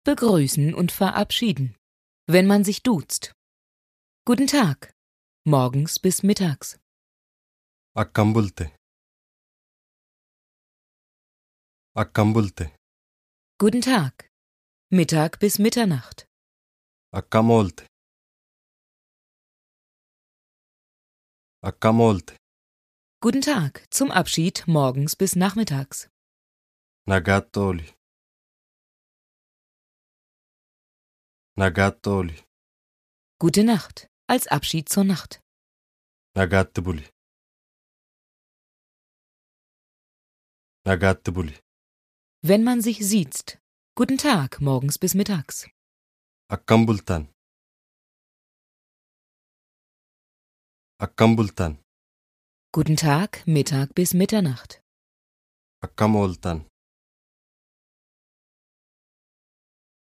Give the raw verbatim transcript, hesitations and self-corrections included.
begrüßen und verabschieden. Wenn man sich duzt. Guten Tag. Morgens bis mittags. Akkam bulte. Akkam bulte. Guten Tag. Mittag bis Mitternacht. Akkam oolte. Akkam oolte. Guten Tag. Zum Abschied morgens bis nachmittags. Nagaatti ooli. Nagaatti ooli. Gute Nacht. Als Abschied zur Nacht. Nagaatti buli. Nagaatti buli. Wenn man sich siezt. Guten Tag. Morgens bis mittags. Akkam bultan. Akkam bultan. Guten Tag. Mittag bis Mitternacht. Akkam ooltan.